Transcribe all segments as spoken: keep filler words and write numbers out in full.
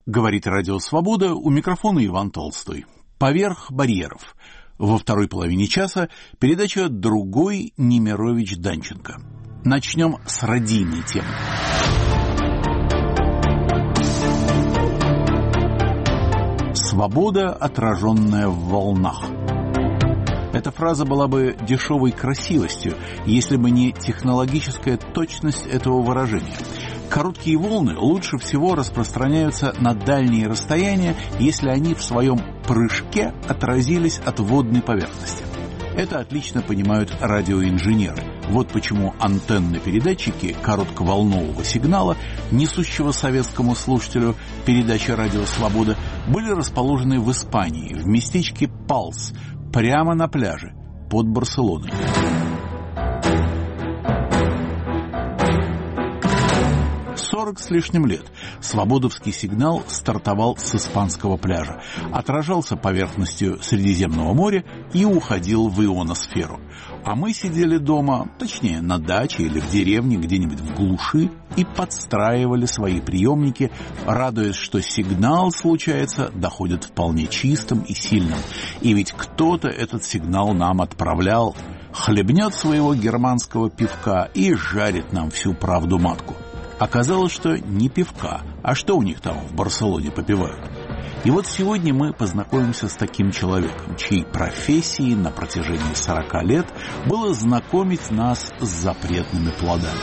Говорит Радио Свобода, у микрофона Иван Толстой. Поверх барьеров. Во второй половине часа передача «Другой» Немирович-Данченко. Начнем с радийной темы. Свобода, отраженная в волнах. Эта фраза была бы дешевой красивостью, если бы не технологическая точность этого выражения. Короткие волны лучше всего распространяются на дальние расстояния, если они в своем прыжке отразились от водной поверхности. Это отлично понимают радиоинженеры. Вот почему антенно-передатчики коротковолнового сигнала, несущего советскому слушателю передачи «Радио Свобода», были расположены в Испании, в местечке Палс, прямо на пляже, под Барселоной. Сорок с лишним лет свободовский сигнал стартовал с испанского пляжа, отражался поверхностью Средиземного моря и уходил в ионосферу. А мы сидели дома, точнее на даче или в деревне где-нибудь в глуши, и подстраивали свои приемники, радуясь, что сигнал, случается, доходит вполне чистым и сильным. И ведь кто-то этот сигнал нам отправлял, хлебнет своего германского пивка и жарит нам всю правду матку. Оказалось, что не пивка, а что у них там в Барселоне попивают. И вот сегодня мы познакомимся с таким человеком, чьей профессией на протяжении сорока лет было знакомить нас с запретными плодами.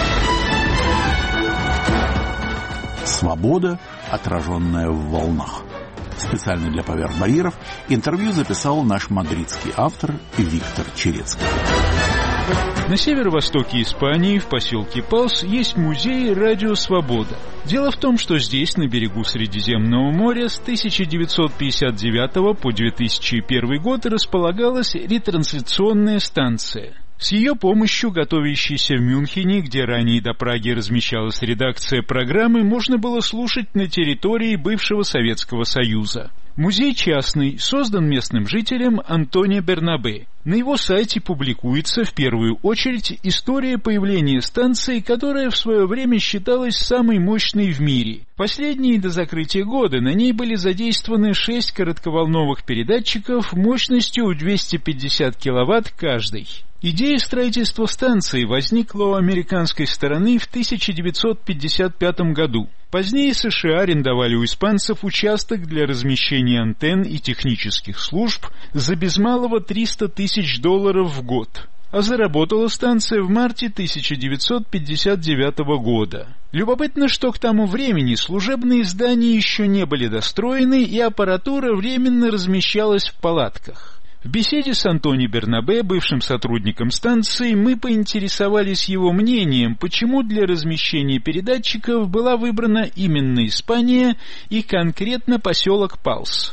Свобода, отраженная в волнах. Специально для «Поверх барьеров» интервью записал наш мадридский автор Виктор Черецкий. На северо-востоке Испании, в поселке Палс, есть музей «Радио Свобода». Дело в том, что здесь, на берегу Средиземного моря, с тысяча девятьсот пятьдесят девятого по две тысячи первый год располагалась ретрансляционная станция. С ее помощью, готовящейся в Мюнхене, где ранее до Праги размещалась редакция программы, можно было слушать на территории бывшего Советского Союза. Музей частный, создан местным жителем Антонио Бернабе. На его сайте публикуется в первую очередь история появления станции, которая в свое время считалась самой мощной в мире. Последние до закрытия года на ней были задействованы шесть коротковолновых передатчиков мощностью в двести пятьдесят киловатт каждый. Идея строительства станции возникла у американской стороны в тысяча девятьсот пятьдесят пятом году. Позднее США арендовали у испанцев участок для размещения антенн и технических служб за без малого триста тысяч долларов в год. А заработала станция в марте тысяча девятьсот пятьдесят девятого года. Любопытно, что к тому времени служебные здания еще не были достроены, и аппаратура временно размещалась в палатках. В беседе с Антонио Бернабе, бывшим сотрудником станции, мы поинтересовались его мнением, почему для размещения передатчиков была выбрана именно Испания и конкретно поселок Палс.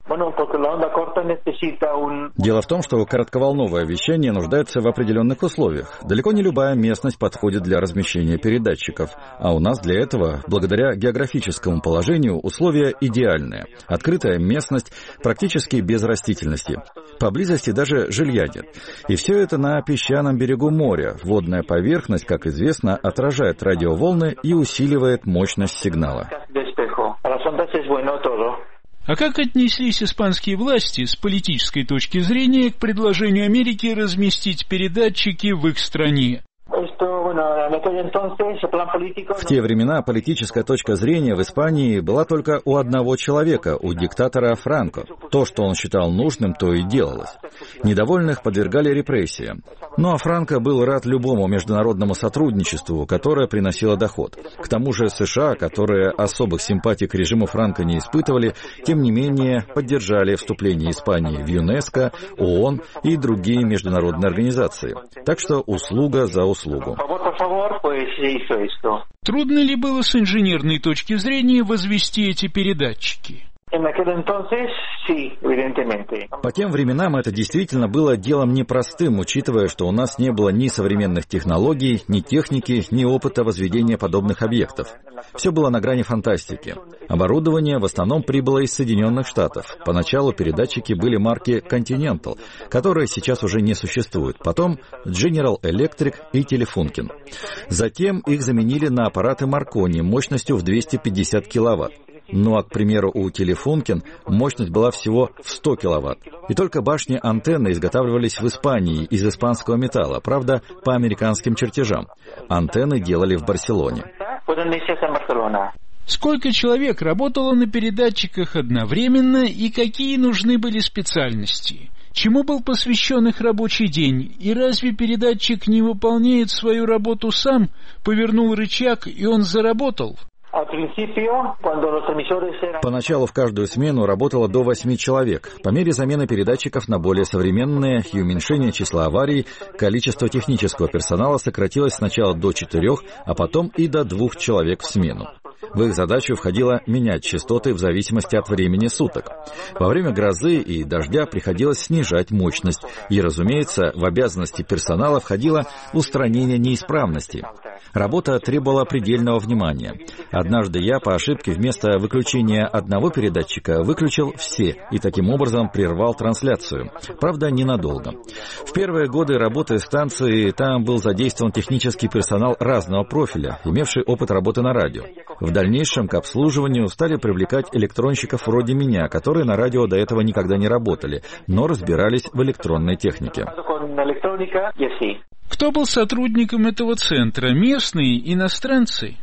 Дело в том, что коротковолновое вещание нуждается в определенных условиях. Далеко не любая местность подходит для размещения передатчиков, а у нас для этого, благодаря географическому положению, условия идеальные. Открытая местность, практически без растительности. Поблизости даже жилья нет. И все это на песчаном берегу моря. Водная поверхность, как известно, отражает радиоволны и усиливает мощность сигнала. А как отнеслись испанские власти с политической точки зрения к предложению Америки разместить передатчики в их стране? В те времена политическая точка зрения в Испании была только у одного человека, у диктатора Франко. То, что он считал нужным, то и делалось. Недовольных подвергали репрессиям. Ну а Франко был рад любому международному сотрудничеству, которое приносило доход. К тому же США, которые особых симпатий к режиму Франко не испытывали, тем не менее поддержали вступление Испании в ЮНЕСКО, ООН и другие международные организации. Так что услуга за услугу. Трудно ли было с инженерной точки зрения возвести эти передатчики? По тем временам это действительно было делом непростым, учитывая, что у нас не было ни современных технологий, ни техники, ни опыта возведения подобных объектов. Все было на грани фантастики. Оборудование в основном прибыло из Соединенных Штатов. Поначалу передатчики были марки Continental, которые сейчас уже не существуют. Потом General Electric и Telefunken. Затем их заменили на аппараты Marconi мощностью в двести пятьдесят киловатт. Ну а, к примеру, у Телефункен мощность была всего в сто киловатт. И только башни антенны изготавливались в Испании из испанского металла, правда, по американским чертежам. Антенны делали в Барселоне. Сколько человек работало на передатчиках одновременно и какие нужны были специальности? Чему был посвящен их рабочий день? И разве передатчик не выполняет свою работу сам? Повернул рычаг, и он заработал? Поначалу в каждую смену работало до восьми человек. По мере замены передатчиков на более современные и уменьшения числа аварий, количество технического персонала сократилось сначала до четырех, а потом и до двух человек в смену. В их задачу входило менять частоты в зависимости от времени суток. Во время грозы и дождя приходилось снижать мощность, и, разумеется, в обязанности персонала входило устранение неисправностей. Работа требовала предельного внимания. Однажды я по ошибке вместо выключения одного передатчика выключил все и таким образом прервал трансляцию. Правда, ненадолго. В первые годы работы станции там был задействован технический персонал разного профиля, имевший опыт работы на радио. В дальнейшем к обслуживанию стали привлекать электронщиков вроде меня, которые на радио до этого никогда не работали, но разбирались в электронной технике. Кто был сотрудником этого центра? Местные, иностранцы?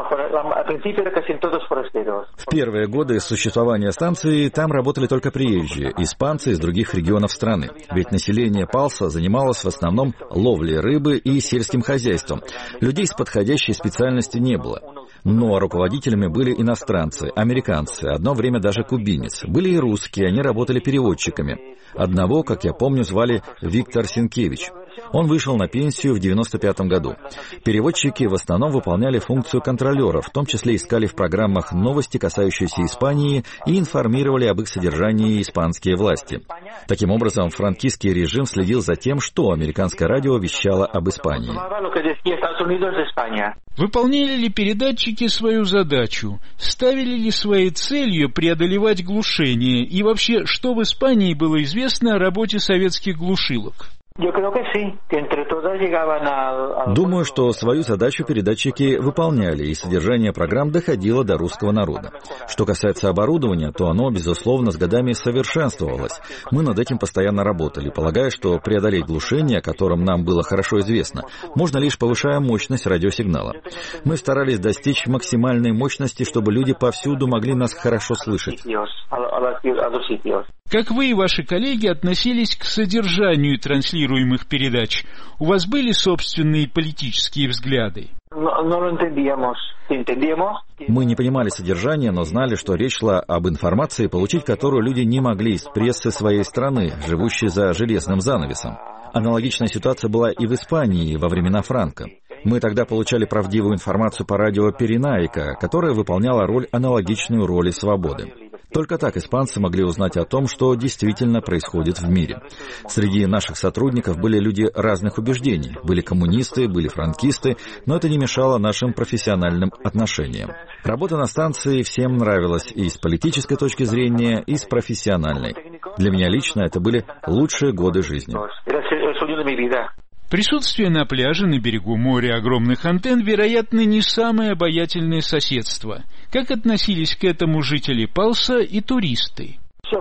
В первые годы существования станции там работали только приезжие, испанцы из других регионов страны. Ведь население Палса занималось в основном ловлей рыбы и сельским хозяйством. Людей с подходящей специальностью не было. Но руководителями были иностранцы, американцы, одно время даже кубинец. Были и русские, они работали переводчиками. Одного, как я помню, звали Виктор Сенкевич. Он вышел на пенсию в девяносто пятом году. Переводчики в основном выполняли функцию контролера, в том числе искали в программах новости, касающиеся Испании, и информировали об их содержании испанские власти. Таким образом, франкистский режим следил за тем, что американское радио вещало об Испании. Выполняли ли передатчики свою задачу? Ставили ли своей целью преодолевать глушение? И вообще, что в Испании было известно о работе советских глушилок? Думаю, что свою задачу передатчики выполняли, и содержание программ доходило до русского народа. Что касается оборудования, то оно, безусловно, с годами совершенствовалось. Мы над этим постоянно работали, полагая, что преодолеть глушение, о котором нам было хорошо известно, можно лишь повышая мощность радиосигнала. Мы старались достичь максимальной мощности, чтобы люди повсюду могли нас хорошо слышать. Как вы и ваши коллеги относились к содержанию транслируемых передач? У вас были собственные политические взгляды? Мы не понимали содержания, но знали, что речь шла об информации, получить которую люди не могли из прессы своей страны, живущей за железным занавесом. Аналогичная ситуация была и в Испании во времена Франко. Мы тогда получали правдивую информацию по радио Пиренайка, которая выполняла роль, аналогичную роли свободы. Только так испанцы могли узнать о том, что действительно происходит в мире. Среди наших сотрудников были люди разных убеждений. Были коммунисты, были франкисты, но это не мешало нашим профессиональным отношениям. Работа на станции всем нравилась и с политической точки зрения, и с профессиональной. Для меня лично это были лучшие годы жизни. Присутствие на пляже на берегу моря огромных антенн, вероятно, не самое обаятельное соседство. Как относились к этому жители Палса и туристы?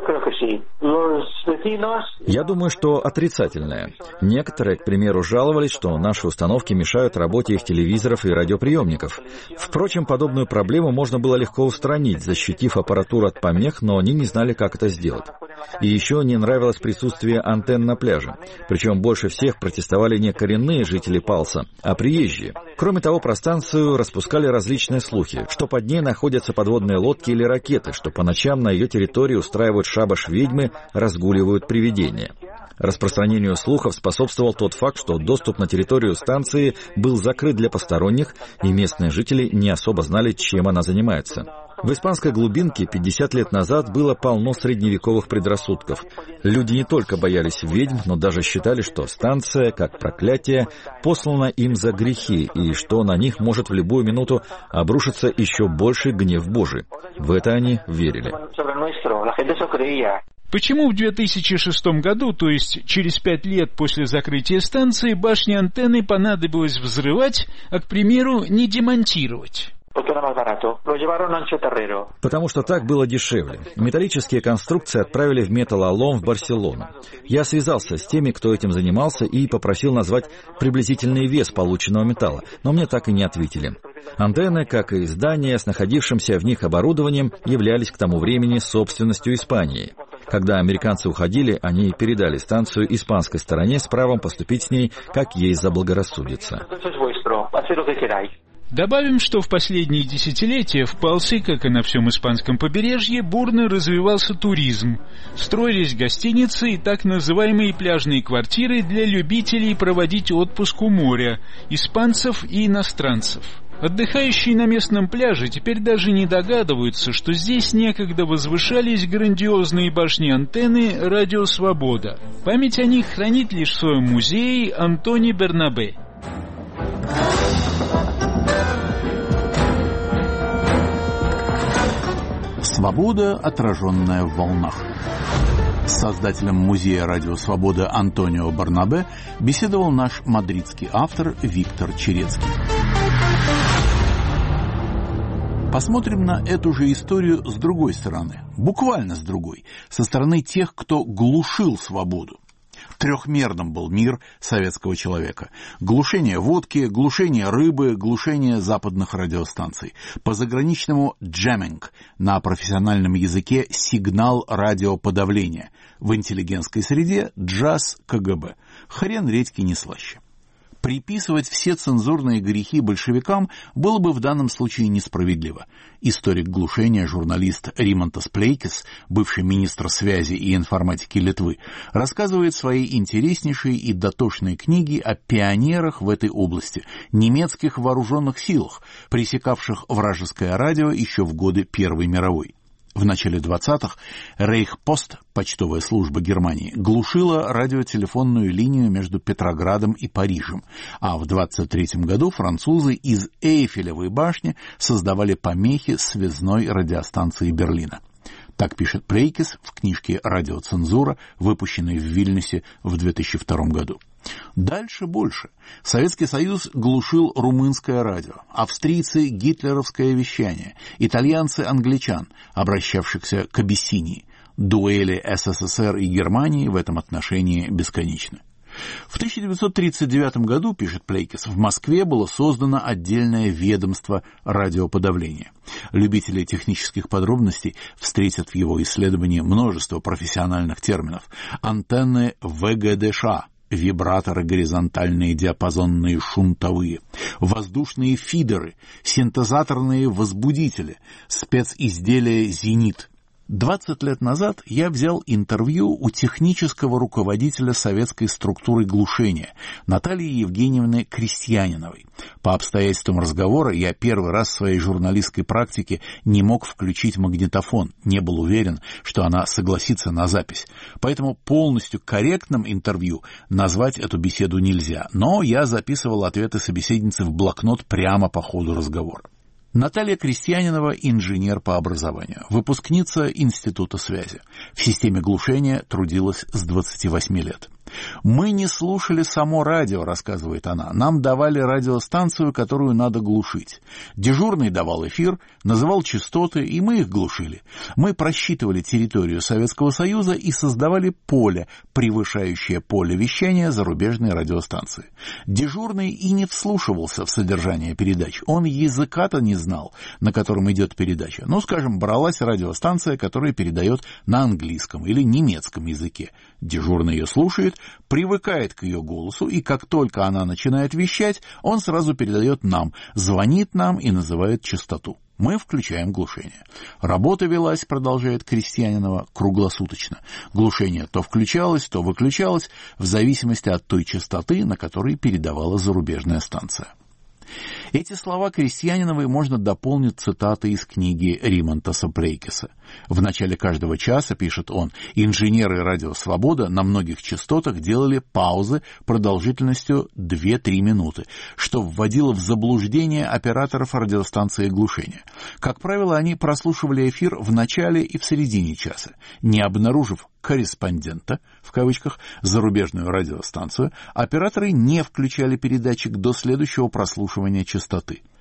Я думаю, что отрицательное. Некоторые, к примеру, жаловались, что наши установки мешают работе их телевизоров и радиоприемников. Впрочем, подобную проблему можно было легко устранить, защитив аппаратуру от помех, но они не знали, как это сделать. И еще не нравилось присутствие антенн на пляже. Причем больше всех протестовали не коренные жители Палса, а приезжие. Кроме того, про станцию распускали различные слухи, что под ней находятся подводные лодки или ракеты, что по ночам на ее территории устраивают шабаш ведьмы, разгуливают привидения. Распространению слухов способствовал тот факт, что доступ на территорию станции был закрыт для посторонних, и местные жители не особо знали, чем она занимается. В испанской глубинке пятьдесят лет назад было полно средневековых предрассудков. Люди не только боялись ведьм, но даже считали, что станция, как проклятие, послана им за грехи, и что на них может в любую минуту обрушиться еще больший гнев Божий. В это они верили. Почему в две тысячи шестом году, то есть через пять лет после закрытия станции, башни антенны понадобилось взрывать, а, к примеру, не демонтировать? Потому что так было дешевле. Металлические конструкции отправили в металлолом в Барселону. Я связался с теми, кто этим занимался, и попросил назвать приблизительный вес полученного металла, но мне так и не ответили. Антенны, как и здания с находившимся в них оборудованием, являлись к тому времени собственностью Испании. Когда американцы уходили, они передали станцию испанской стороне с правом поступить с ней, как ей заблагорассудится. Добавим, что в последние десятилетия в Палсе, как и на всем испанском побережье, бурно развивался туризм. Строились гостиницы и так называемые пляжные квартиры для любителей проводить отпуск у моря, испанцев и иностранцев. Отдыхающие на местном пляже теперь даже не догадываются, что здесь некогда возвышались грандиозные башни-антенны «Радио Свобода». Память о них хранит лишь в своем музее Антони Бернабе. Свобода, отраженная в волнах. С создателем музея «Радио Свобода» Антонио Бернабе беседовал наш мадридский автор Виктор Черецкий. Посмотрим на эту же историю с другой стороны, буквально с другой, со стороны тех, кто глушил свободу. Трехмерным был мир советского человека. Глушение водки, глушение рыбы, глушение западных радиостанций. По заграничному джеминг, на профессиональном языке сигнал радиоподавления. В интеллигентской среде джаз КГБ. Хрен редьки не слаще. Приписывать все цензурные грехи большевикам было бы в данном случае несправедливо. Историк глушения, журналист Римонтас Плейкис, бывший министр связи и информатики Литвы, рассказывает в своей интереснейшей и дотошной книге о пионерах в этой области, немецких вооруженных силах, пресекавших вражеское радио еще в годы Первой мировой. В начале двадцатых Рейхпост, почтовая служба Германии, глушила радиотелефонную линию между Петроградом и Парижем, а в двадцать третьем году французы из Эйфелевой башни создавали помехи связной радиостанции Берлина. Так пишет Плейкис в книжке «Радиоцензура», выпущенной в Вильнюсе в две тысячи втором году. Дальше больше. Советский Союз глушил румынское радио, австрийцы — гитлеровское вещание, итальянцы — англичан, обращавшихся к Абиссинии. Дуэли СССР и Германии в этом отношении бесконечны. В тысяча девятьсот тридцать девятом году, пишет Плейкис, в Москве было создано отдельное ведомство радиоподавления. Любители технических подробностей встретят в его исследовании множество профессиональных терминов. Антенны ВГДШ, вибраторы горизонтальные, диапазонные, шунтовые, воздушные фидеры, синтезаторные возбудители, специзделия «Зенит». Двадцать лет назад я взял интервью у технического руководителя советской структуры глушения Натальи Евгеньевны Крестьяниновой. По обстоятельствам разговора я первый раз в своей журналистской практике не мог включить магнитофон, не был уверен, что она согласится на запись. Поэтому полностью корректным интервью назвать эту беседу нельзя, но я записывал ответы собеседницы в блокнот прямо по ходу разговора. Наталья Крестьянинова – инженер по образованию, выпускница Института связи. В системе глушения трудилась с двадцати восьми лет. «Мы не слушали само радио», — рассказывает она. «Нам давали радиостанцию, которую надо глушить. Дежурный давал эфир, называл частоты, и мы их глушили. Мы просчитывали территорию Советского Союза и создавали поле, превышающее поле вещания зарубежной радиостанции. Дежурный и не вслушивался в содержание передач. Он языка-то не знал, на котором идет передача. Ну, скажем, бралась радиостанция, которая передает на английском или немецком языке. Дежурный ее слушает, привыкает к ее голосу, и как только она начинает вещать, он сразу передает нам, звонит нам и называет частоту. Мы включаем глушение. Работа велась, продолжает Крестьянинова, круглосуточно. Глушение то включалось, то выключалось, в зависимости от той частоты, на которой передавала зарубежная станция. Эти слова Крестьяниновой можно дополнить цитатой из книги Римонтаса Плейкиса. В начале каждого часа, пишет он, инженеры «Радио Свобода» на многих частотах делали паузы продолжительностью две-три минуты, что вводило в заблуждение операторов радиостанции глушения. Как правило, они прослушивали эфир в начале и в середине часа, не обнаружив корреспондента, в кавычках, зарубежную радиостанцию, операторы не включали передатчик до следующего прослушивания частоты.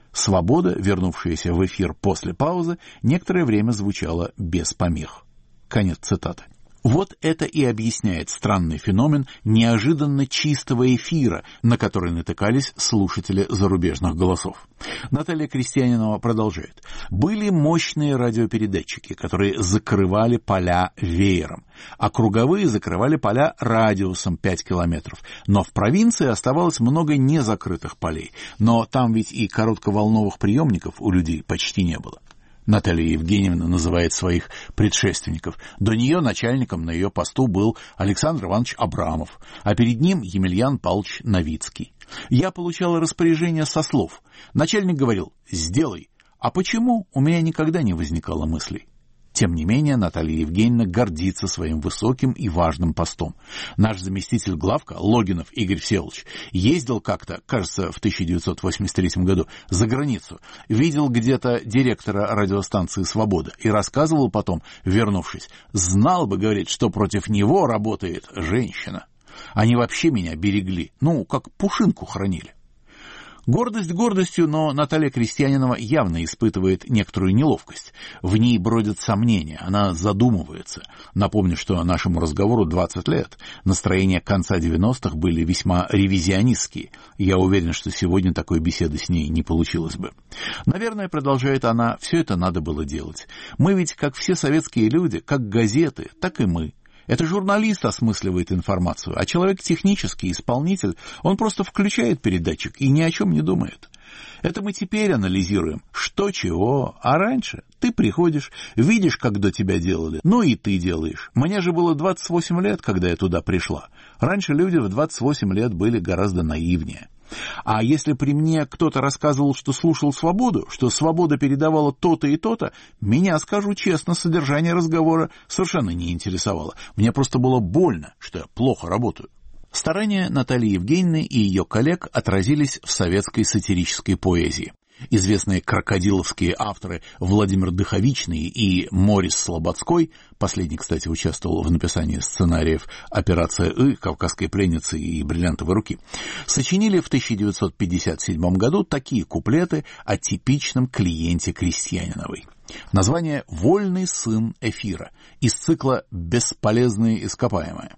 «Свобода», вернувшаяся в эфир после паузы, некоторое время звучала без помех. Конец цитаты. Вот это и объясняет странный феномен неожиданно чистого эфира, на который натыкались слушатели зарубежных голосов. Наталья Крестьянинова продолжает. Были мощные радиопередатчики, которые закрывали поля веером, а круговые закрывали поля радиусом пять километров. Но в провинции оставалось много незакрытых полей, но там ведь и коротковолновых приемников у людей почти не было. Наталья Евгеньевна называет своих предшественников. До нее начальником на ее посту был Александр Иванович Абрамов, а перед ним Емельян Павлович Новицкий. Я получала распоряжение со слов. Начальник говорил «сделай», а почему, у меня никогда не возникало мыслей. Тем не менее, Наталья Евгеньевна гордится своим высоким и важным постом. Наш заместитель главка, Логинов Игорь Всеволодович, ездил как-то, кажется, в тысяча девятьсот восемьдесят третьем году, за границу, видел где-то директора радиостанции «Свобода» и рассказывал потом, вернувшись, знал бы, говорит, что против него работает женщина. Они вообще меня берегли, ну, как пушинку хранили. Гордость гордостью, но Наталья Крестьянинова явно испытывает некоторую неловкость. В ней бродят сомнения, она задумывается. Напомню, что нашему разговору двадцать лет. Настроения конца девяностых были весьма ревизионистские. Я уверен, что сегодня такой беседы с ней не получилось бы. Наверное, продолжает она, все это надо было делать. Мы ведь, как все советские люди, как газеты, так и мы. Это журналист осмысливает информацию, а человек технический, исполнитель, он просто включает передатчик и ни о чем не думает. Это мы теперь анализируем, что чего, а раньше ты приходишь, видишь, как до тебя делали, ну и ты делаешь. Мне же было двадцать восемь лет, когда я туда пришла. Раньше люди в двадцать восемь лет были гораздо наивнее. А если при мне кто-то рассказывал, что слушал «Свободу», что «Свобода» передавала то-то и то-то, меня, скажу честно, содержание разговора совершенно не интересовало. Мне просто было больно, что я плохо работаю. Старания Натальи Евгеньевны и ее коллег отразились в советской сатирической поэзии. Известные крокодиловские авторы Владимир Дыховичный и Морис Слободской, последний, кстати, участвовал в написании сценариев «Операция И», «Кавказской пленницы» и «Бриллиантовой руки», сочинили в тысяча девятьсот пятьдесят седьмом году такие куплеты о типичном клиенте Крестьяниновой. Название «Вольный сын эфира» из цикла «Бесполезные ископаемые».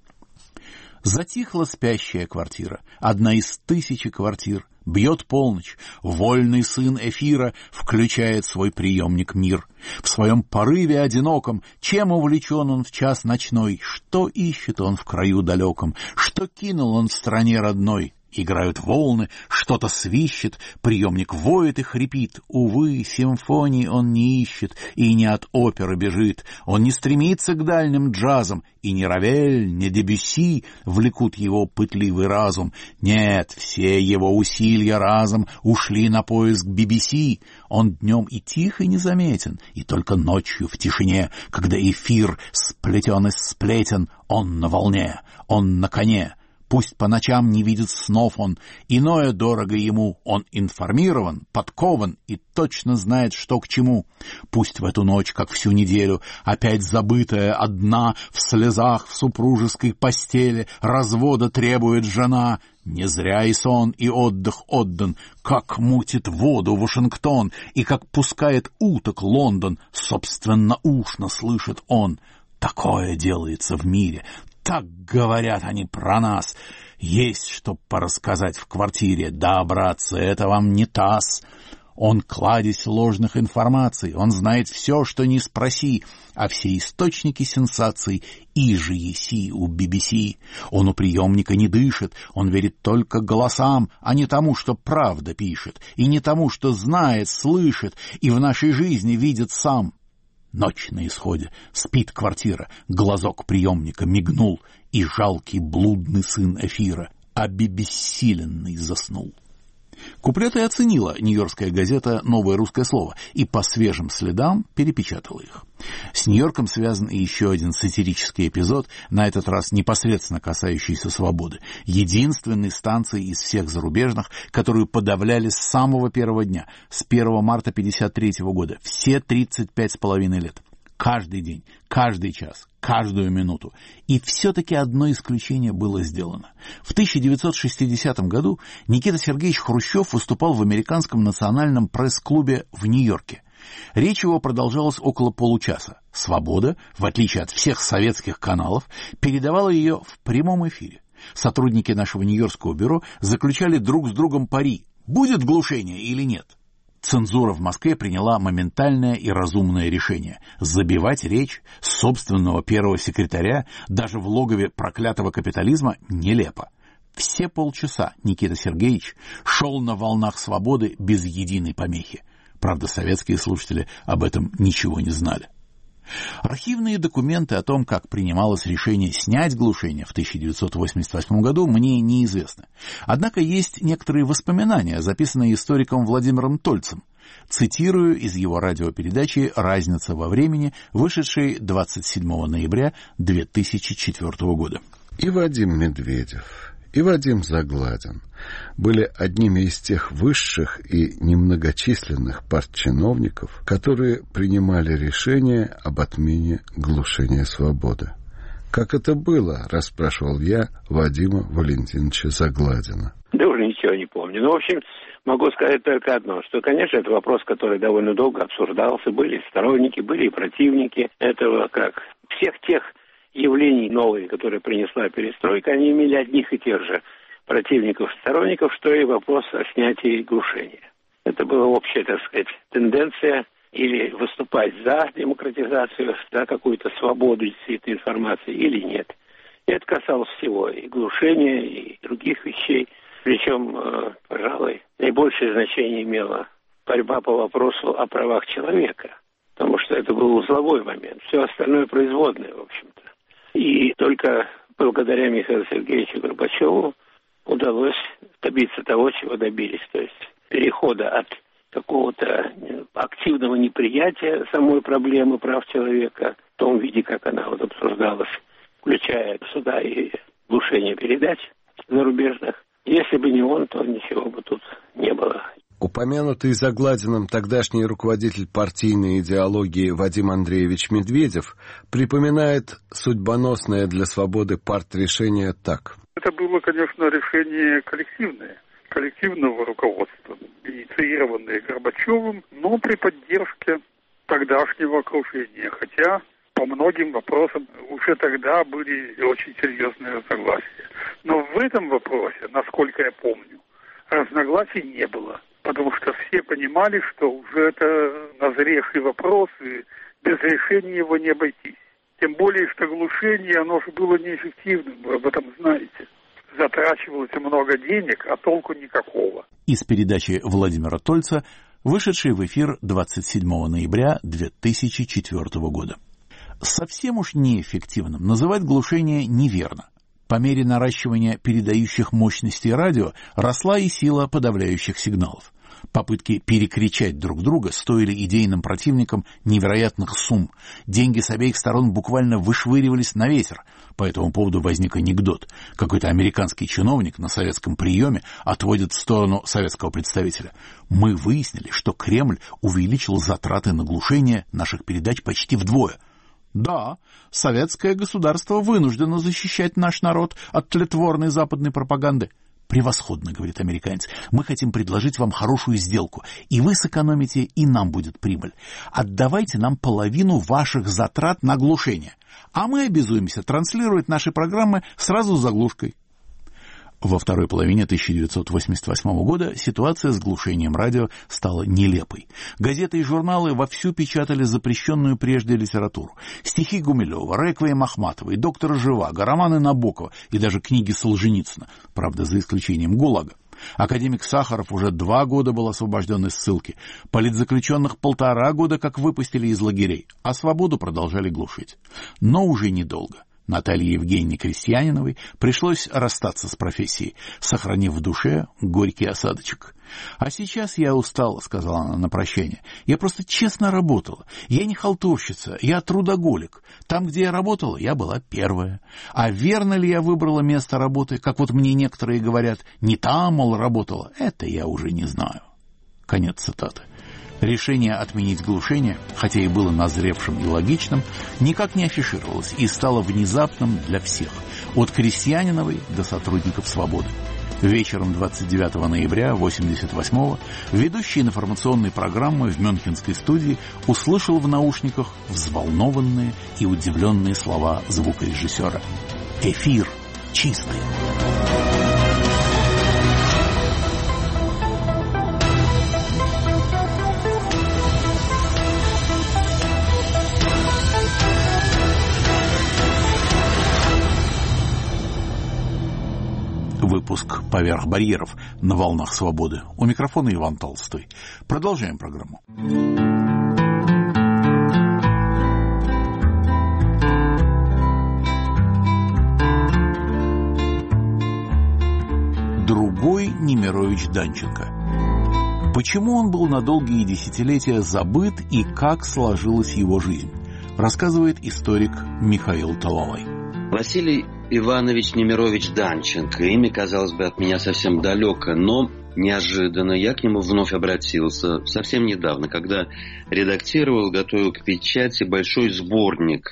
Затихла спящая квартира, одна из тысячи квартир. Бьет полночь, вольный сын эфира включает свой приемник «Мир». В своем порыве одиноком, чем увлечен он в час ночной, что ищет он в краю далеком, что кинул он в стране родной. Играют волны, что-то свищет, приемник воет и хрипит. Увы, симфонии он не ищет и не от оперы бежит. Он не стремится к дальним джазам, и ни Равель, ни Дебюсси влекут его пытливый разум. Нет, все его усилия разом ушли на поиск би би си. Он днем и тих, и незаметен, и только ночью в тишине, когда эфир сплетен из сплетен, он на волне, он на коне. Пусть по ночам не видит снов он, иное дорого ему, он информирован, подкован и точно знает, что к чему. Пусть в эту ночь, как всю неделю, опять забытая одна, в слезах в супружеской постели развода требует жена. Не зря и сон, и отдых отдан, как мутит воду Вашингтон, и как пускает уток Лондон, собственноушно слышит он. Такое делается в мире. Так говорят они про нас. Есть что порассказать в квартире. Да, братцы, это вам не таз. Он кладезь ложных информаций. Он знает все, что не спроси. А все источники сенсаций иже еси у би би си. Он у приемника не дышит. Он верит только голосам, а не тому, что правда пишет. И не тому, что знает, слышит и в нашей жизни видит сам. Ночь на исходе, спит квартира, глазок приемника мигнул, и жалкий блудный сын эфира, обессиленный, заснул. Куплеты оценила нью-йоркская газета «Новое русское слово» и по свежим следам перепечатала их. С Нью-Йорком связан и еще один сатирический эпизод, на этот раз непосредственно касающийся «Свободы», единственной станции из всех зарубежных, которую подавляли с самого первого дня, с первого марта тысяча девятьсот пятьдесят третьего года, все тридцать пять с половиной лет. Каждый день, каждый час, каждую минуту. И все-таки одно исключение было сделано. В тысяча девятьсот шестидесятом году Никита Сергеевич Хрущев выступал в американском национальном пресс-клубе в Нью-Йорке. Речь его продолжалась около получаса. «Свобода», в отличие от всех советских каналов, передавала ее в прямом эфире. Сотрудники нашего нью-йоркского бюро заключали друг с другом пари, будет глушение или нет. Цензура в Москве приняла моментальное и разумное решение – забивать речь собственного первого секретаря даже в логове проклятого капитализма нелепо. Все полчаса Никита Сергеевич шел на волнах свободы без единой помехи. Правда, советские слушатели об этом ничего не знали. Архивные документы о том, как принималось решение снять глушение в тысяча девятьсот восемьдесят восьмом году, мне неизвестны. Однако есть некоторые воспоминания, записанные историком Владимиром Тольцем. Цитирую из его радиопередачи «Разница во времени», вышедшей двадцать седьмого ноября две тысячи четвёртого года. И Вадим Медведев, и Вадим Загладин были одними из тех высших и немногочисленных партчиновников, которые принимали решение об отмене глушения свободы. «Как это было?» – расспрашивал я Вадима Валентиновича Загладина. Да уже ничего не помню. Ну, в общем, могу сказать только одно, что, конечно, это вопрос, который довольно долго обсуждался. Были сторонники, были и противники этого, как всех тех явлений новых, которые принесла перестройка, они имели одних и тех же противников, сторонников, что и вопрос о снятии глушения. Это была общая, так сказать, тенденция или выступать за демократизацию, за какую-то свободу действительно информации или нет. И это касалось всего, и глушения, и других вещей. Причем, э, пожалуй, наибольшее значение имела борьба по вопросу о правах человека, потому что это был узловой момент. Все остальное производное, в общем-то. И только благодаря Михаилу Сергеевичу Горбачеву удалось добиться того, чего добились. То есть перехода от какого-то активного неприятия самой проблемы прав человека в том виде, как она вот обсуждалась, включая суда и глушение передач зарубежных. Если бы не он, то ничего бы тут не было. Упомянутый Загладиным тогдашний руководитель партийной идеологии Вадим Андреевич Медведев припоминает судьбоносное для свободы партрешение так. Это было, конечно, решение коллективное, коллективного руководства, инициированное Горбачевым, но при поддержке тогдашнего окружения, хотя по многим вопросам уже тогда были очень серьезные разногласия. Но в этом вопросе, насколько я помню, разногласий не было. Потому что все понимали, что уже это назревший вопрос, и без решения его не обойтись. Тем более, что глушение, оно же было неэффективным, вы об этом знаете. Затрачивалось много денег, а толку никакого. Из передачи Владимира Тольца, вышедшей в эфир двадцать седьмого ноября две тысячи четвёртого года. Совсем уж неэффективным называть глушение неверно. По мере наращивания передающих мощностей радио росла и сила подавляющих сигналов. Попытки перекричать друг друга стоили идейным противникам невероятных сумм. Деньги с обеих сторон буквально вышвыривались на ветер. По этому поводу возник анекдот. Какой-то американский чиновник на советском приеме отводит в сторону советского представителя. Мы выяснили, что Кремль увеличил затраты на глушение наших передач почти вдвое. Да, советское государство вынуждено защищать наш народ от тлетворной западной пропаганды. Превосходно, говорит американец. Мы хотим предложить вам хорошую сделку. И вы сэкономите, и нам будет прибыль. Отдавайте нам половину ваших затрат на глушение. А мы обязуемся транслировать наши программы сразу с заглушкой. Во второй половине тысяча девятьсот восемьдесят восьмого года ситуация с глушением радио стала нелепой. Газеты и журналы вовсю печатали запрещенную прежде литературу. Стихи Гумилева, реквием Ахматовой, доктора Живаго, романы Набокова и даже книги Солженицына, правда, за исключением ГУЛАГа. Академик Сахаров уже два года был освобожден из ссылки. Политзаключенных полтора года как выпустили из лагерей, а свободу продолжали глушить. Но уже недолго. Наталье Евгеньевне Крестьяниновой пришлось расстаться с профессией, сохранив в душе горький осадочек. «А сейчас я устала», — сказала она на прощание. «Я просто честно работала. Я не халтурщица, я трудоголик. Там, где я работала, я была первая. А верно ли я выбрала место работы, как вот мне некоторые говорят, не там, мол, работала, это я уже не знаю». Конец цитаты. Решение отменить глушение, хотя и было назревшим и логичным, никак не афишировалось и стало внезапным для всех, от Крестьяниновой до сотрудников «Свободы». Вечером двадцать девятого ноября восемьдесят восьмого ведущий информационной программы в мюнхенской студии услышал в наушниках взволнованные и удивленные слова звукорежиссера. «Эфир чистый». Выпуск «Поверх барьеров» на волнах свободы. У микрофона Иван Толстой. Продолжаем программу. Другой Немирович Данченко. Почему он был на долгие десятилетия забыт и как сложилась его жизнь, рассказывает историк Михаил Талалай. Василий Иванович Немирович Данченко. Имя, казалось бы, от меня совсем далеко, но неожиданно я к нему вновь обратился совсем недавно, когда редактировал, готовил к печати большой сборник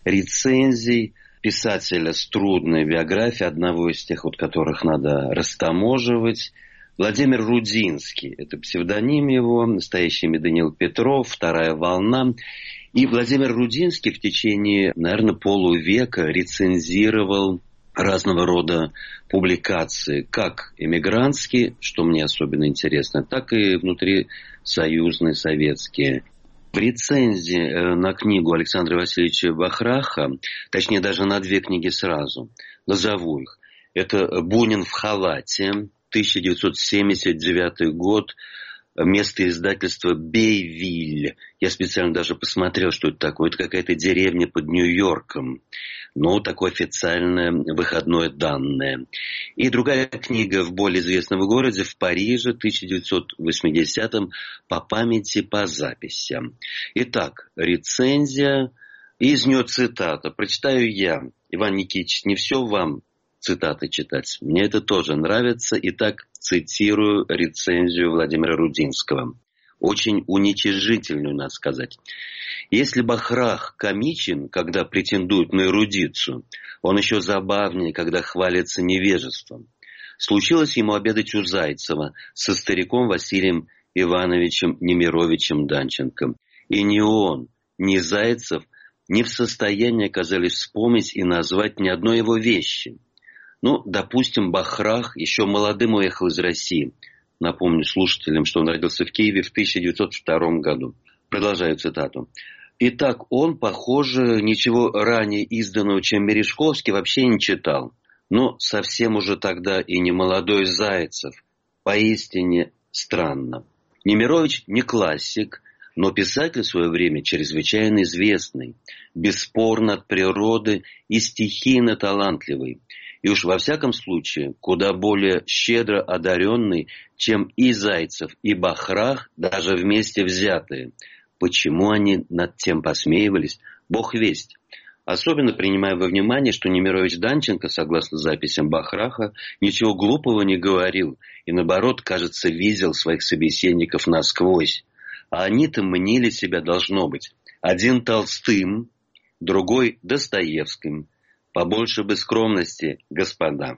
рецензий писателя с трудной биографией, одного из тех, вот, которых надо растаможивать. Владимир Рудинский. Это псевдоним его, настоящий имя Даниил Петров, «Вторая волна». И Владимир Рудинский в течение, наверное, полувека рецензировал разного рода публикации, как эмигрантские, что мне особенно интересно, так и внутрисоюзные, советские. В рецензии на книгу Александра Васильевича Бахраха, точнее даже на две книги сразу, назову их. Это «Бунин в халате», тысяча девятьсот семьдесят девятый год, место издательства Бейвиль. Я специально даже посмотрел, что это такое. Это какая-то деревня под Нью-Йорком. Ну, такое официальное выходное данное. И другая книга в более известном городе, в Париже, тысяча девятьсот восьмидесятом, по памяти, по записям. Итак, рецензия, и из нее цитата. Прочитаю я. Иван Никитич, не все вам цитаты читать. Мне это тоже нравится. Итак, цитирую рецензию Владимира Рудинского. Очень уничижительную, надо сказать. Если Бахрах комичен, когда претендует на эрудицию, он еще забавнее, когда хвалится невежеством. Случилось ему обедать у Зайцева со стариком Василием Ивановичем Немировичем Данченко. И ни он, ни Зайцев не в состоянии оказались вспомнить и назвать ни одной его вещи. Ну, допустим, Бахрах еще молодым уехал из России. Напомню слушателям, что он родился в Киеве в тысяча девятьсот втором году. Продолжаю цитату. Итак, он, похоже, ничего ранее изданного, чем Мережковский, вообще не читал. Но совсем уже тогда и не молодой Зайцев. Поистине странно. Немирович не классик, но писатель в свое время чрезвычайно известный, бесспорно от природы и стихийно талантливый. И уж во всяком случае, куда более щедро одаренный, чем и Зайцев, и Бахрах, даже вместе взятые. Почему они над тем посмеивались, бог весть. Особенно принимая во внимание, что Немирович Данченко, согласно записям Бахраха, ничего глупого не говорил и, наоборот, кажется, видел своих собеседников насквозь. А они-то мнили себя, должно быть, один Толстым, другой Достоевским. Побольше бы скромности, господа.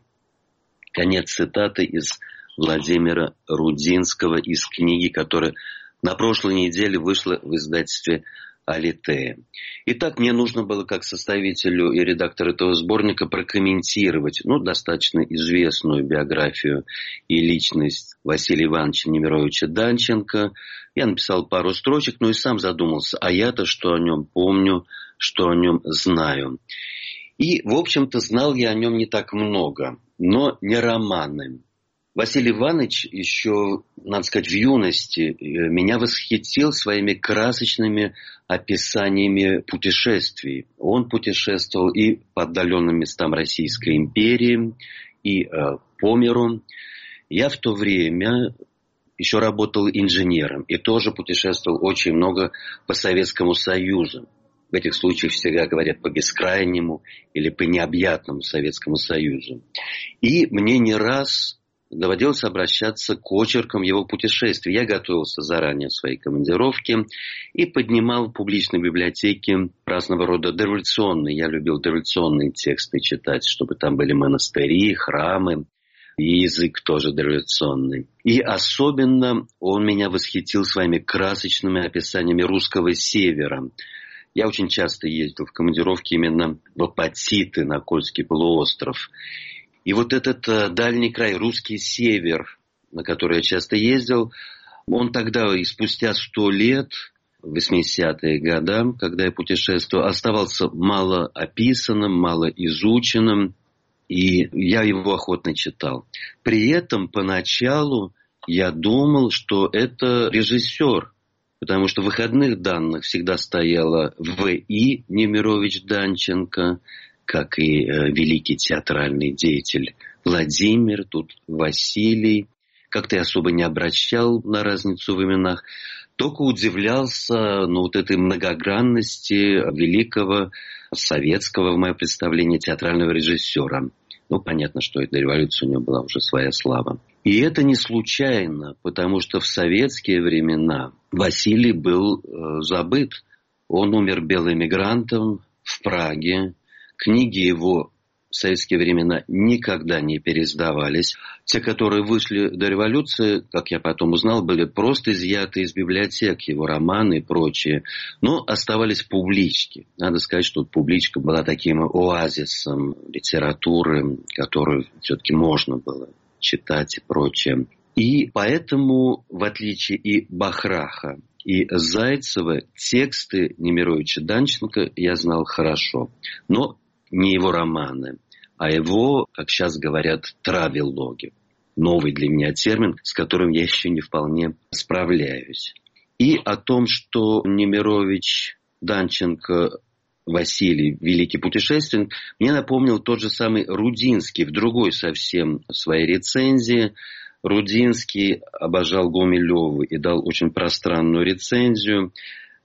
Конец цитаты из Владимира Рудинского из книги, которая на прошлой неделе вышла в издательстве Алитея. Итак, мне нужно было как составителю и редактору этого сборника прокомментировать ну, достаточно известную биографию и личность Василия Ивановича Немировича Данченко. Я написал пару строчек, но и сам задумался, а я-то что о нем помню, что о нем знаю. И, в общем-то, знал я о нем не так много, но не романы. Василий Иванович еще, надо сказать, в юности меня восхитил своими красочными описаниями путешествий. Он путешествовал и по отдаленным местам Российской империи, и э, по миру. Я в то время еще работал инженером и тоже путешествовал очень много по Советскому Союзу. В этих случаях всегда говорят по бескрайнему или по необъятному Советскому Союзу. И мне не раз доводилось обращаться к очеркам его путешествий. Я готовился заранее в своей командировке и поднимал в публичной библиотеке разного рода дореволюционные. Я любил дореволюционные тексты читать, чтобы там были монастыри, храмы, и язык тоже дореволюционный. И особенно он меня восхитил своими красочными описаниями русского севера. Я очень часто ездил в командировки именно в Апатиты, на Кольский полуостров. И вот этот э, дальний край, русский север, на который я часто ездил, он тогда и спустя сто лет, в восьмидесятые годы, когда я путешествовал, оставался мало описанным, мало изученным, и я его охотно читал. При этом поначалу я думал, что это режиссер, потому что в выходных данных всегда стояло В И Немирович Данченко, как и э, великий театральный деятель Владимир, тут Василий. Как-то я особо не обращал на разницу в именах, только удивлялся ну, вот этой многогранности великого советского, в моем представлении, театрального режиссера. Ну, понятно, что и до революции у него была уже своя слава. И это не случайно, потому что в советские времена Василий был э, забыт. Он умер белым эмигрантом в Праге. Книги его в советские времена никогда не переиздавались. Те, которые вышли до революции, как я потом узнал, были просто изъяты из библиотек, его романы и прочее, но оставались в публичке. Надо сказать, что публичка была таким оазисом литературы, которую все-таки можно было читать и прочее. И поэтому, в отличие и Бахраха, и Зайцева, тексты Немировича Данченко я знал хорошо. Но не его романы, а его, как сейчас говорят, травелоги. Новый для меня термин, с которым я еще не вполне справляюсь. И о том, что Немирович Данченко Василий, великий путешественник, мне напомнил тот же самый Рудинский в другой совсем своей рецензии. Рудинский обожал Гумилёва и дал очень пространную рецензию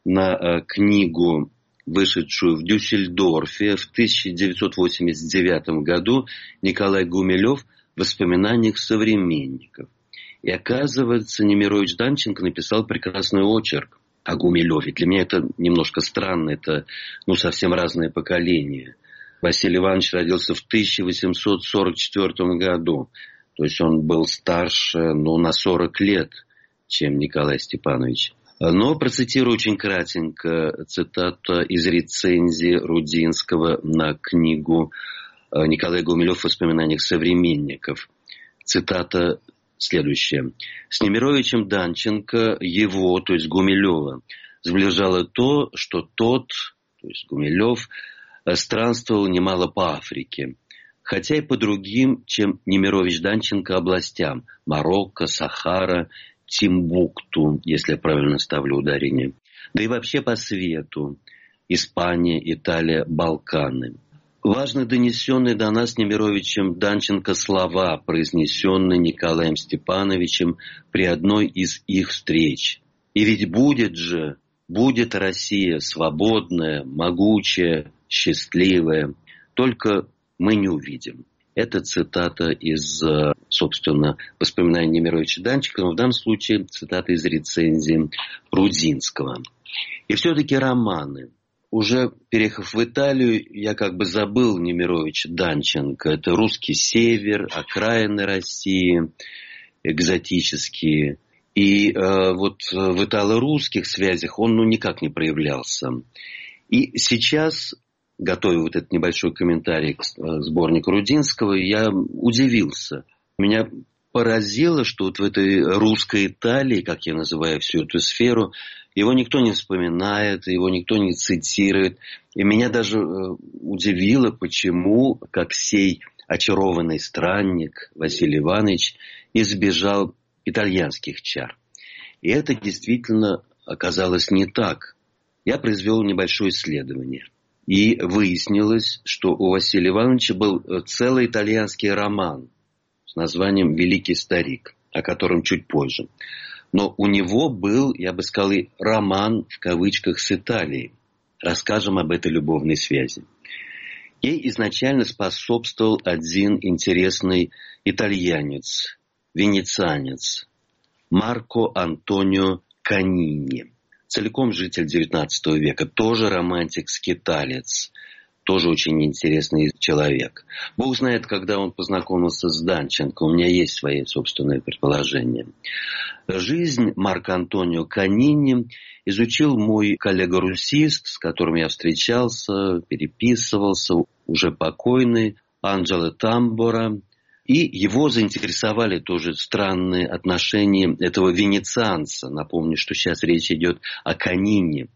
на книгу, вышедшую в Дюссельдорфе в тысяча девятьсот восемьдесят девятом году, Николай Гумилёв в воспоминаниях современников. И оказывается, Немирович Данченко написал прекрасный очерк о Гумилёве. Для меня это немножко странно, это ну, совсем разное поколение. Василий Иванович родился в тысяча восемьсот сорок четвёртом году, то есть он был старше ну, на сорок лет, чем Николай Степанович. Но процитирую очень кратенько цитату из рецензии Рудинского на книгу Николая Гумилёв в воспоминаниях современников. Цитата следующая. С Немировичем Данченко его, то есть Гумилёва, сближало то, что тот, то есть Гумилёв, странствовал немало по Африке, хотя и по другим, чем Немирович Данченко, областям – Марокко, Сахара, Тимбукту, если я правильно ставлю ударение, да и вообще по свету – Испания, Италия, Балканы. Важны донесенные до нас Немировичем Данченко слова, произнесенные Николаем Степановичем при одной из их встреч. «И ведь будет же, будет Россия свободная, могучая, счастливая, только мы не увидим». Это цитата из, собственно, воспоминаний Немировича Данченко, но в данном случае цитата из рецензии Рудинского. И все-таки романы. Уже переехав в Италию, я как бы забыл Немировича Данченко. Это русский север, окраины России, экзотические. И э, вот в итало-русских связях он ну, никак не проявлялся. И сейчас, готовя вот этот небольшой комментарий к сборнику Рудинского, я удивился. Меня поразило, что вот в этой русской Италии, как я называю всю эту сферу, его никто не вспоминает, его никто не цитирует. И меня даже удивило, почему, как сей очарованный странник Василий Иванович избежал итальянских чар. И это действительно оказалось не так. Я произвел небольшое исследование. И выяснилось, что у Василия Ивановича был целый итальянский роман с названием «Великий старик», о котором чуть позже. Но у него был, я бы сказал, и роман в кавычках с Италией. Расскажем об этой любовной связи. Ей изначально способствовал один интересный итальянец, венецианец Марко Антонио Канини. Целиком житель девятнадцатого века, тоже романтик-скиталец, тоже очень интересный человек. Бог знает, когда он познакомился с Данченко, у меня есть свои собственные предположения. Жизнь Марко Антонио Канини изучил мой коллега-русист, с которым я встречался, переписывался, уже покойный, Анджело Тамбора. И его заинтересовали тоже странные отношения этого венецианца. Напомню, что сейчас речь идет о Канини,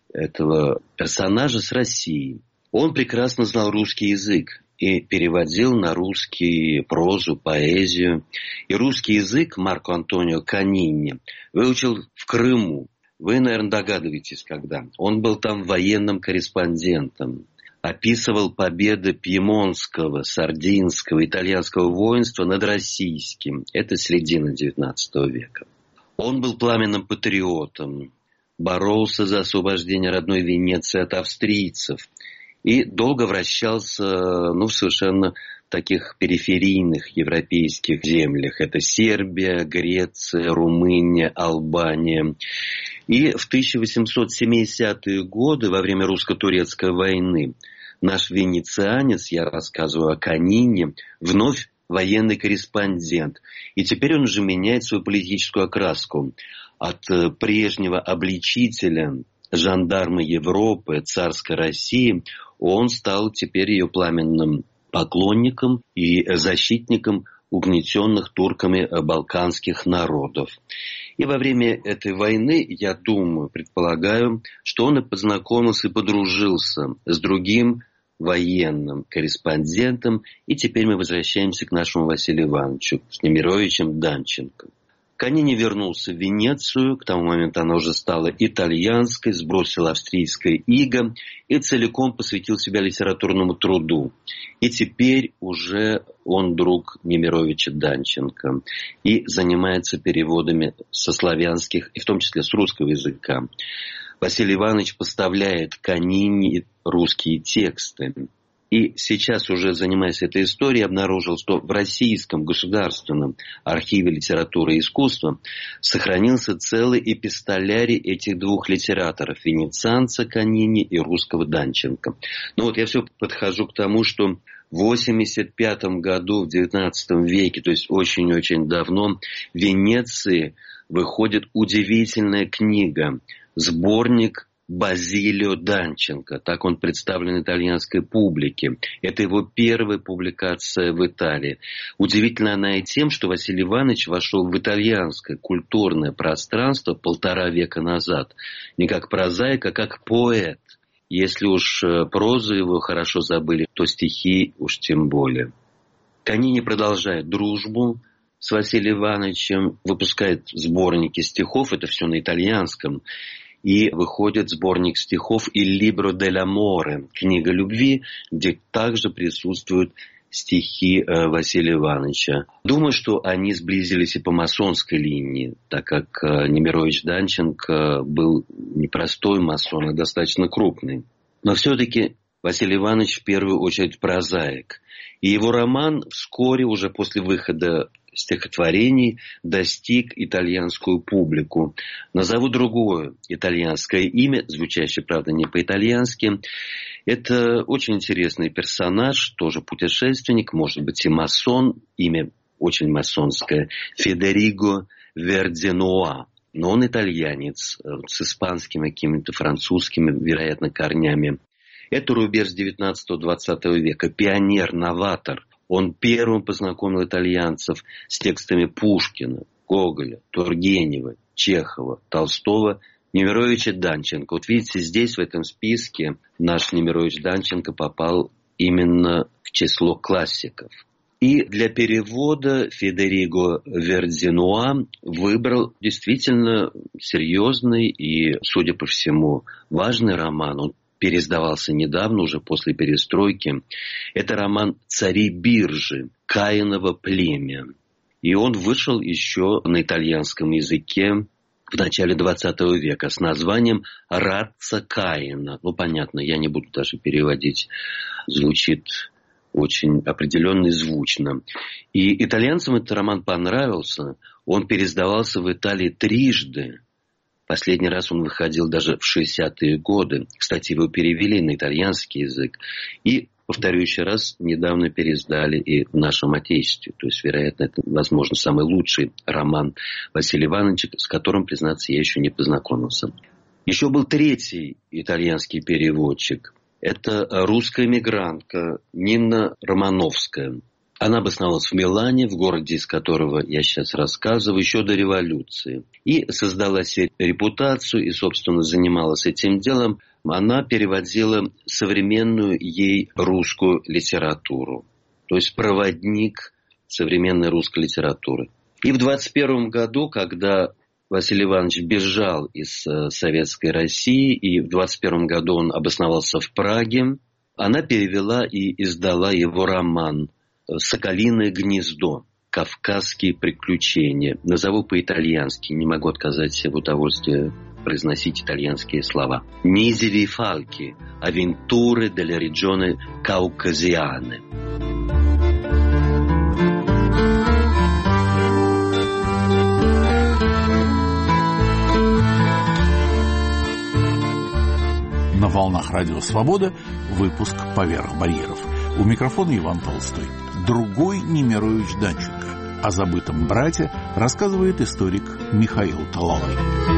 этого персонажа с Россией. Он прекрасно знал русский язык и переводил на русский прозу, поэзию. И русский язык Марко Антонио Канини выучил в Крыму. Вы, наверное, догадываетесь, когда. Он был там военным корреспондентом. Описывал победы пьемонтского, сардинского, итальянского воинства над российским. Это середина девятнадцатого века. Он был пламенным патриотом, боролся за освобождение родной Венеции от австрийцев и долго вращался ну, в совершенно таких периферийных европейских землях. Это Сербия, Греция, Румыния, Албания. И в тысяча восемьсот семидесятые годы, во время русско-турецкой войны, наш венецианец, я рассказываю о Канине, вновь военный корреспондент. И теперь он уже меняет свою политическую окраску. От прежнего обличителя жандарма Европы, царской России, он стал теперь ее пламенным поклонником и защитником угнетенных турками балканских народов. И во время этой войны, я думаю, предполагаю, что он и познакомился и подружился с другим военным корреспондентом. И теперь мы возвращаемся к нашему Василию Ивановичу, с Немировичем Данченко. Канини вернулся в Венецию, к тому моменту она уже стала итальянской, сбросил австрийское иго и целиком посвятил себя литературному труду. И теперь уже он друг Немировича Данченко и занимается переводами со славянских, и в том числе с русского языка. Василий Иванович поставляет Канини русские тексты. И сейчас, уже занимаясь этой историей, обнаружил, что в Российском государственном архиве литературы и искусства сохранился целый эпистолярий этих двух литераторов, венецианца Канини и русского Данченко. Ну вот я все подхожу к тому, что в восемьдесят пятом году, в девятнадцатом веке, то есть очень-очень давно, в Венеции выходит удивительная книга, сборник Базилио Данченко, так он представлен итальянской публике. Это его первая публикация в Италии. Удивительна она и тем, что Василий Иванович вошел в итальянское культурное пространство полтора века назад. Не как прозаик, а как поэт. Если уж прозу его хорошо забыли, то стихи уж тем более. Канини продолжает дружбу с Василием Ивановичем, выпускает сборники стихов, это все на итальянском. И выходит сборник стихов «Il libro dell'amore», книга любви, где также присутствуют стихи Василия Ивановича. Думаю, что они сблизились и по масонской линии, так как Немирович Данченко был не простой масон, а достаточно крупный. Но все-таки Василий Иванович в первую очередь прозаик. И его роман вскоре, уже после выхода стихотворений, достиг итальянскую публику. Назову другое итальянское имя, звучащее, правда, не по-итальянски. Это очень интересный персонаж, тоже путешественник, может быть и масон, имя очень масонское, Федериго Верденуа. Но он итальянец, с испанскими, какими-то французскими, вероятно, корнями. Это рубеж девятнадцатого-двадцатого века, пионер, новатор. Он первым познакомил итальянцев с текстами Пушкина, Гоголя, Тургенева, Чехова, Толстого, Немировича Данченко. Вот видите, здесь, в этом списке, наш Немирович Данченко попал именно в число классиков. И для перевода Федериго Верденуа выбрал действительно серьезный и, судя по всему, важный роман. Он переиздавался недавно, уже после перестройки. Это роман «Цари биржи. Каиново племя». И он вышел еще на итальянском языке в начале двадцатого века с названием «Разца Каина». Ну, понятно, я не буду даже переводить. Звучит очень определенно и звучно. И итальянцам этот роман понравился. Он переиздавался в Италии трижды. Последний раз он выходил даже в шестидесятые годы. Кстати, его перевели на итальянский язык. И, повторю еще раз, недавно переиздали и в нашем Отечестве. То есть, вероятно, это, возможно, самый лучший роман Василия Ивановича, с которым, признаться, я еще не познакомился. Еще был третий итальянский переводчик. Это русская эмигрантка Нина Романовская. Она обосновалась в Милане, в городе, из которого я сейчас рассказываю, еще до революции. И создала себе репутацию, и, собственно, занималась этим делом. Она переводила современную ей русскую литературу. То есть проводник современной русской литературы. И в двадцать первом году, когда Василий Иванович бежал из Советской России, и в двадцать первом году он обосновался в Праге, она перевела и издала его роман «Соколиное гнездо. Кавказские приключения». Назову по-итальянски, не могу отказать себе в удовольствии произносить итальянские слова. «Низеви фалки. Аввентуры delle regioni caucasiane». На волнах Радио Свобода выпуск «Поверх барьеров». У микрофона Иван Толстой. Другой Немирович Данченко. О забытом брате рассказывает историк Михаил Талалай.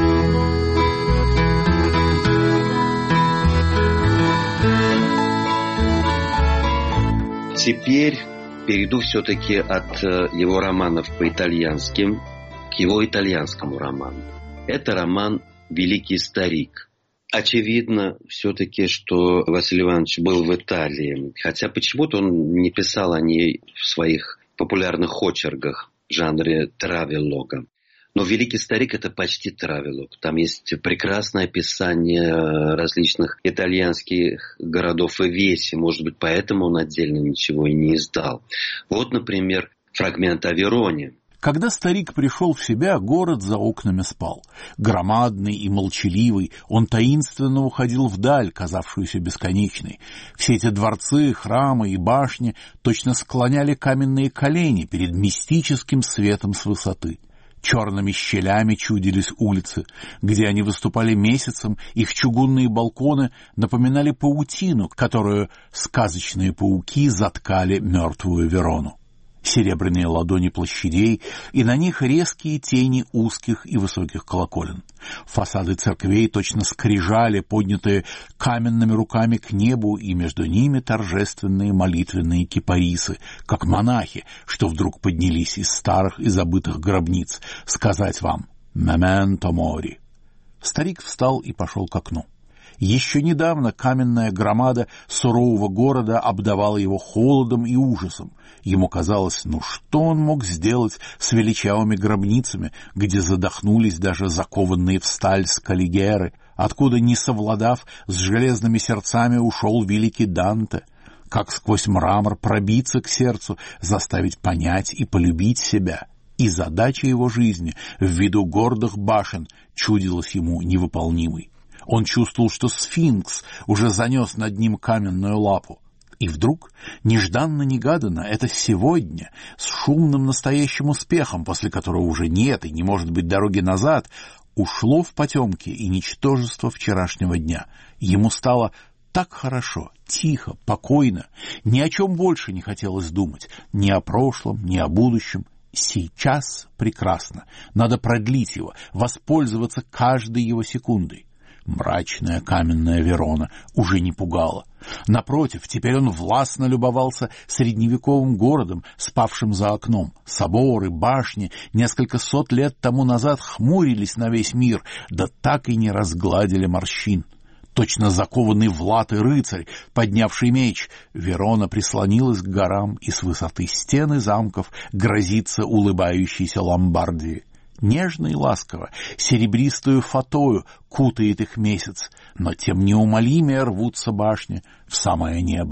Теперь перейду все-таки от его романов по-итальянски к его итальянскому роману. Это роман «Великий старик». Очевидно все-таки, что Василий Иванович был в Италии, хотя почему-то он не писал о ней в своих популярных очерках в жанре травелога. Но «Великий старик» — это почти травелог. Там есть прекрасное описание различных итальянских городов и весей. Может быть, поэтому он отдельно ничего и не издал. Вот, например, фрагмент о Вероне. Когда старик пришел в себя, город за окнами спал. Громадный и молчаливый, он таинственно уходил вдаль, казавшуюся бесконечной. Все эти дворцы, храмы и башни точно склоняли каменные колени перед мистическим светом с высоты. Черными щелями чудились улицы. Где они выступали месяцем, их чугунные балконы напоминали паутину, которую сказочные пауки заткали мертвую Верону. Серебряные ладони площадей, и на них резкие тени узких и высоких колоколен. Фасады церквей точно скрижали, поднятые каменными руками к небу, и между ними торжественные молитвенные кипарисы, как монахи, что вдруг поднялись из старых и забытых гробниц, сказать вам «Мементо мори». Старик встал и пошел к окну. Еще недавно каменная громада сурового города обдавала его холодом и ужасом. Ему казалось, ну что он мог сделать с величавыми гробницами, где задохнулись даже закованные в сталь скалигеры, откуда, не совладав с железными сердцами, ушел великий Данте. Как сквозь мрамор пробиться к сердцу, заставить понять и полюбить себя. И задача его жизни в виду гордых башен чудилась ему невыполнимой. Он чувствовал, что сфинкс уже занес над ним каменную лапу. И вдруг, нежданно-негаданно, это сегодня, с шумным настоящим успехом, после которого уже нет и не может быть дороги назад, ушло в потемки и ничтожество вчерашнего дня. Ему стало так хорошо, тихо, покойно, ни о чем больше не хотелось думать, ни о прошлом, ни о будущем. Сейчас прекрасно, надо продлить его, воспользоваться каждой его секундой. Мрачная каменная Верона уже не пугала. Напротив, теперь он властно любовался средневековым городом, спавшим за окном. Соборы, башни несколько сот лет тому назад хмурились на весь мир, да так и не разгладили морщин. Точно закованный в латы рыцарь, поднявший меч, Верона прислонилась к горам, и с высоты стены замков грозится улыбающейся Ломбардии. Нежно и ласково, серебристую фатою кутает их месяц, но тем неумолимее рвутся башни в самое небо.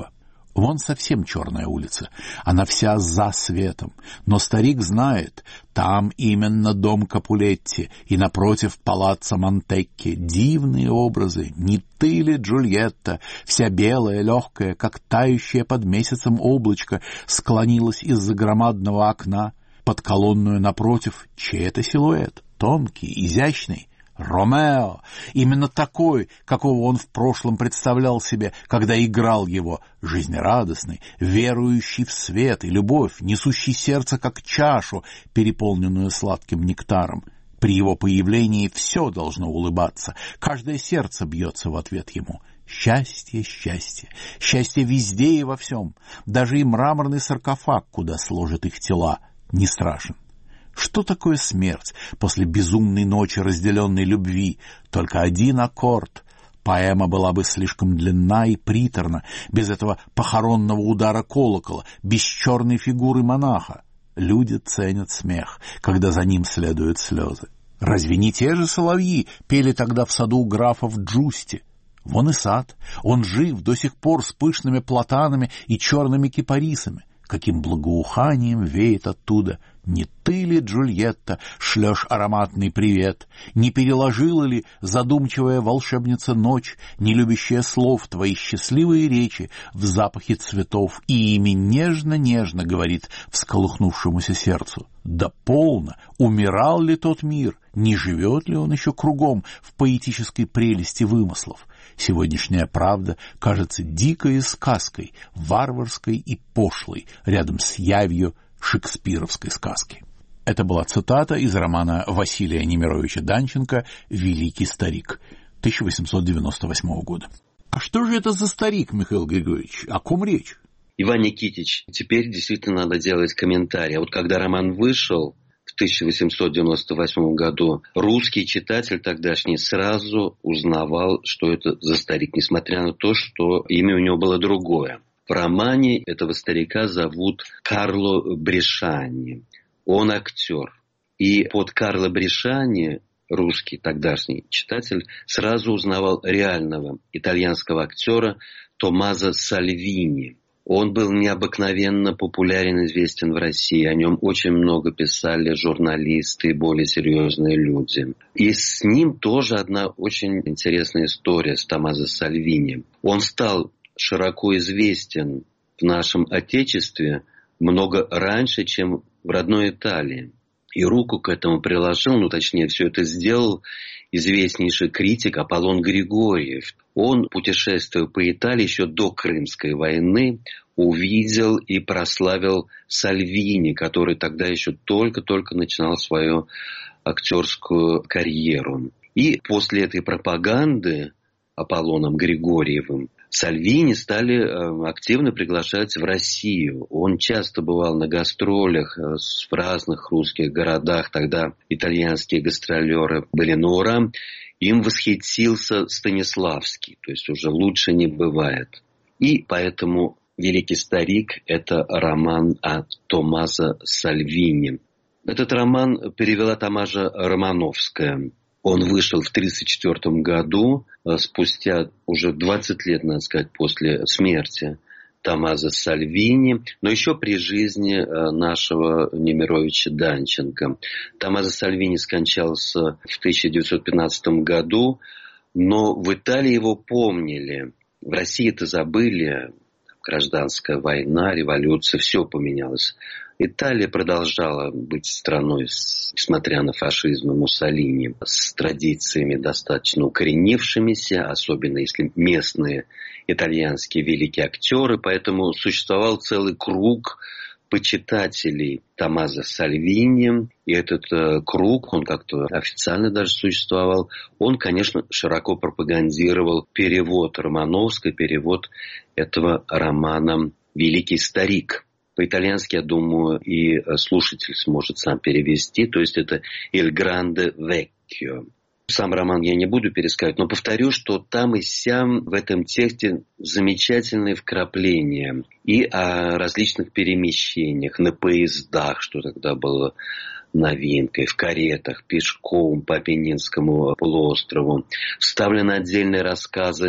Вон совсем черная улица, она вся за светом, но старик знает, там именно дом Капулетти и напротив палаццо Монтекки. Дивные образы, не ты ли, Джульетта, вся белая, легкая, как тающая под месяцем облачко, склонилась из-за громадного окна, под колонную напротив чей-то силуэт, тонкий, изящный. Ромео, именно такой, какого он в прошлом представлял себе, когда играл его, жизнерадостный, верующий в свет и любовь, несущий сердце как чашу, переполненную сладким нектаром. При его появлении все должно улыбаться, каждое сердце бьется в ответ ему. Счастье, счастье, счастье везде и во всем, даже и мраморный саркофаг, куда сложат их тела, не страшен. Что такое смерть после безумной ночи разделенной любви? Только один аккорд. Поэма была бы слишком длинна и приторна, без этого похоронного удара колокола, без черной фигуры монаха. Люди ценят смех, когда за ним следуют слезы. Разве не те же соловьи пели тогда в саду графа в Джусте? Вон и сад, он жив до сих пор с пышными платанами и черными кипарисами. Каким благоуханием веет оттуда! Не ты ли, Джульетта, шлешь ароматный привет? Не переложила ли задумчивая волшебница ночь, не любящая слов, твои счастливые речи в запахе цветов, и ими нежно-нежно говорит всколыхнувшемуся сердцу? Да полно! Умирал ли тот мир? Не живет ли он еще кругом в поэтической прелести вымыслов? Сегодняшняя правда кажется дикой сказкой, варварской и пошлой, рядом с явью шекспировской сказки. Это была цитата из романа Василия Немировича Данченко «Великий старик» тысяча восемьсот девяносто восьмого года. А что же это за старик, Михаил Григорьевич? О ком речь? Иван Никитич, теперь действительно надо делать комментарий. А вот когда роман вышел в тысяча восемьсот девяносто восьмом году, русский читатель тогдашний сразу узнавал, что это за старик, несмотря на то, что имя у него было другое. В романе этого старика зовут Карло Брешани. Он актер. И под Карло Брешани русский тогдашний читатель сразу узнавал реального итальянского актера Томмазо Сальвини. Он был необыкновенно популярен, известен в России. О нем очень много писали журналисты и более серьезные люди. И с ним тоже одна очень интересная история с Томмазо Сальвини. Он стал широко известен в нашем Отечестве много раньше, чем в родной Италии. И руку к этому приложил, ну точнее все это сделал известнейший критик Аполлон Григорьев. Он, путешествуя по Италии еще до Крымской войны, увидел и прославил Сальвини, который тогда еще только-только начинал свою актерскую карьеру. И после этой пропаганды Аполлоном Григорьевым Сальвини стали активно приглашать в Россию. Он часто бывал на гастролях в разных русских городах. Тогда итальянские гастролеры были на ура. Им восхитился Станиславский. То есть уже лучше не бывает. И поэтому «Великий старик» — это роман о Томмазо Сальвини. Этот роман перевела Тамажа Романовская. Он вышел в тысяча девятьсот тридцать четвёртом году, спустя уже двадцать лет, надо сказать, после смерти Томмазо Сальвини, но еще при жизни нашего Немировича Данченко. Томмазо Сальвини скончался в тысяча девятьсот пятнадцатом году, но в Италии его помнили. В России это забыли. Гражданская война, революция, все поменялось. Италия продолжала быть страной, несмотря на фашизм и Муссолини, с традициями достаточно укоренившимися, особенно если местные итальянские великие актеры. Поэтому существовал целый круг почитателей Томмазо Сальвини. И этот э, круг, он как-то официально даже существовал, он, конечно, широко пропагандировал перевод Романовской, перевод этого романа «Великий старик». По-итальянски, я думаю, и слушатель сможет сам перевести. То есть это «Il grande vecchio». Сам роман я не буду пересказывать, но повторю, что там и сям в этом тексте замечательные вкрапления и о различных перемещениях на поездах, что тогда было новинкой, в каретах, пешком по Апеннинскому полуострову. Вставлены отдельные рассказы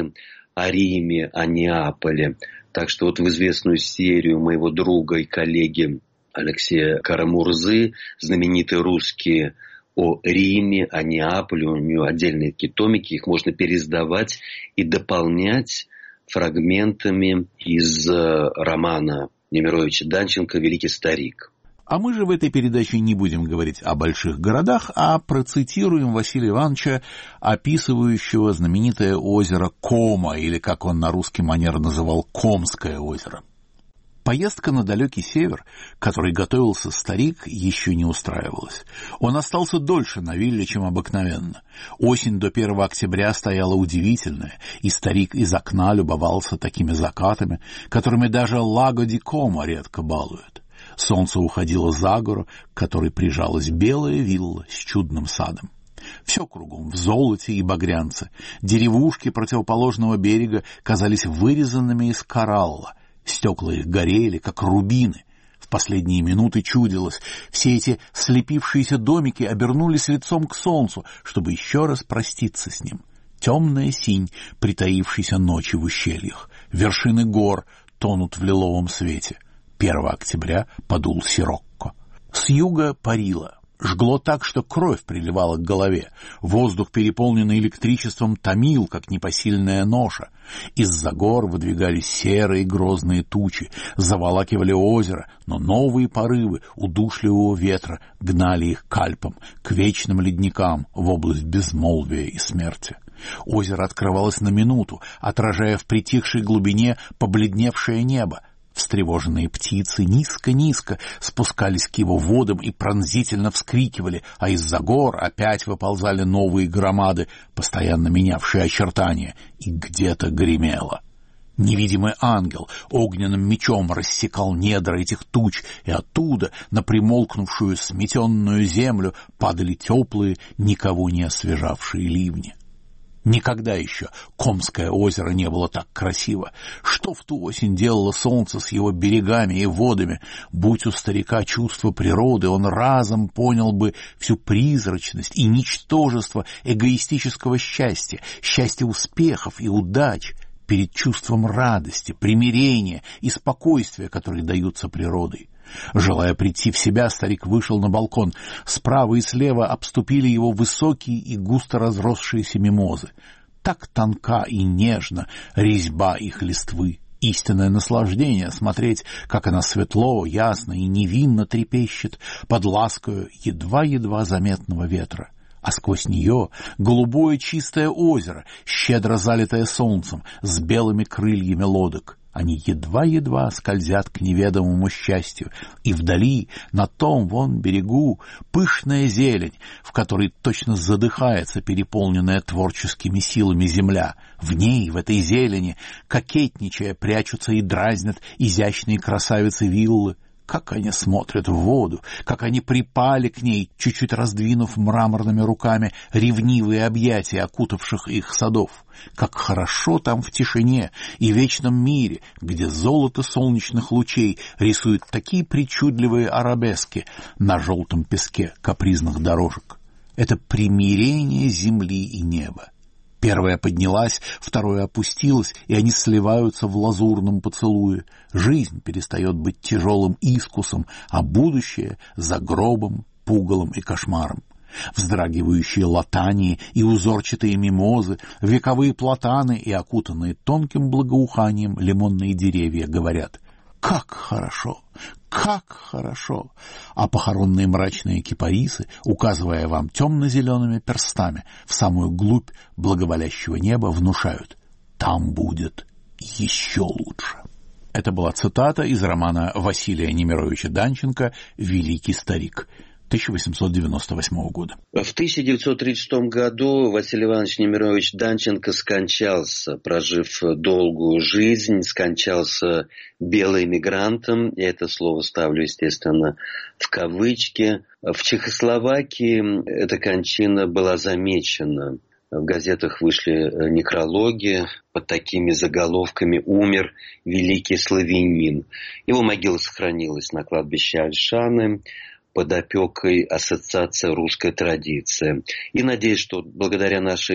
о Риме, о Неаполе. Так что вот в известную серию моего друга и коллеги Алексея Карамурзы, знаменитые русские о Риме, о Неаполе, у него отдельные такие томики, их можно переиздавать и дополнять фрагментами из романа Немировича Данченко «Великий старик». А мы же в этой передаче не будем говорить о больших городах, а процитируем Василия Ивановича, описывающего знаменитое озеро Кома, или, как он на русский манер называл, Комское озеро. Поездка на далекий север, к которой готовился старик, еще не устраивалась. Он остался дольше на вилле, чем обыкновенно. Осень до первого октября стояла удивительная, и старик из окна любовался такими закатами, которыми даже Лаго ди Комо редко балуют. Солнце уходило за гору, к которой прижалась белая вилла с чудным садом. Все кругом в золоте и багрянце. Деревушки противоположного берега казались вырезанными из коралла. Стекла их горели, как рубины. В последние минуты чудилось, все эти слепившиеся домики обернулись лицом к солнцу, чтобы еще раз проститься с ним. Темная синь, притаившейся ночи в ущельях. Вершины гор тонут в лиловом свете. первого октября подул сирокко. С юга парило. Жгло так, что кровь приливала к голове. Воздух, переполненный электричеством, томил, как непосильная ноша. Из-за гор выдвигались серые грозные тучи, заволакивали озеро, но новые порывы удушливого ветра гнали их к Альпам, к вечным ледникам в область безмолвия и смерти. Озеро открывалось на минуту, отражая в притихшей глубине побледневшее небо. Встревоженные птицы низко-низко спускались к его водам и пронзительно вскрикивали, а из-за гор опять выползали новые громады, постоянно менявшие очертания, и где-то гремело. Невидимый ангел огненным мечом рассекал недра этих туч, и оттуда на примолкнувшую сметенную землю падали теплые, никого не освежавшие ливни. Никогда еще Комское озеро не было так красиво. Что в ту осень делало солнце с его берегами и водами? Будь у старика чувство природы, он разом понял бы всю призрачность и ничтожество эгоистического счастья, счастья успехов и удач перед чувством радости, примирения и спокойствия, которые даются природой. Желая прийти в себя, старик вышел на балкон. Справа и слева обступили его высокие и густо разросшиеся мимозы. Так тонка и нежна резьба их листвы. Истинное наслаждение смотреть, как она светло, ясно и невинно трепещет под ласкою едва-едва заметного ветра. А сквозь нее голубое чистое озеро, щедро залитое солнцем, с белыми крыльями лодок. Они едва-едва скользят к неведомому счастью, и вдали, на том вон берегу, пышная зелень, в которой точно задыхается переполненная творческими силами земля. В ней, в этой зелени, кокетничая, прячутся и дразнят изящные красавицы виллы. Как они смотрят в воду, как они припали к ней, чуть-чуть раздвинув мраморными руками ревнивые объятия окутавших их садов. Как хорошо там в тишине и вечном мире, где золото солнечных лучей рисует такие причудливые арабески на желтом песке капризных дорожек. Это примирение земли и неба. Первая поднялась, второе опустилось, и они сливаются в лазурном поцелуе. Жизнь перестает быть тяжелым искусом, а будущее — за гробом, пугалом и кошмаром. Вздрагивающие латании и узорчатые мимозы, вековые платаны и окутанные тонким благоуханием лимонные деревья говорят: «Как хорошо! Как хорошо!» А похоронные мрачные кипарисы, указывая вам темно-зелеными перстами в самую глубь благоволящего неба, внушают: «Там будет еще лучше». Это была цитата из романа Василия Немировича Данченко «Великий старик» тысяча восемьсот девяносто восьмого года. В тысяча девятьсот тридцать шестом году Василий Иванович Немирович Данченко скончался, прожив долгую жизнь, скончался белоэмигрантом. Я это слово ставлю, естественно, в кавычки. В Чехословакии эта кончина была замечена. В газетах вышли некрологи под такими заголовками: «Умер великий славянин». Его могила сохранилась на кладбище Ольшаны под опекой Ассоциации русской традиции. И надеюсь, что благодаря нашей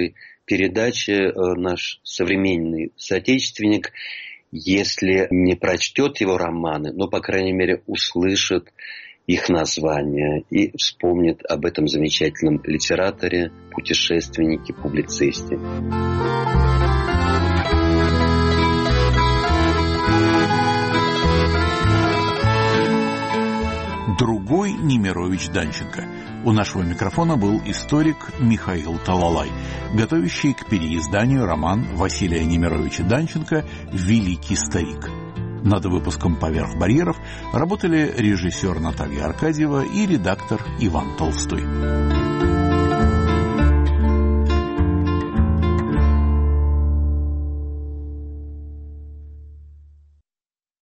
передачи наш современный соотечественник, если не прочтет его романы, но, по крайней мере, услышит их название и вспомнит об этом замечательном литераторе, путешественнике, публицисте. Другой Немирович Данченко. У нашего микрофона был историк Михаил Талалай, готовящий к переизданию роман Василия Немировича Данченко «Великий старик». Над выпуском «Поверх барьеров» работали режиссер Наталья Аркадьева и редактор Иван Толстой.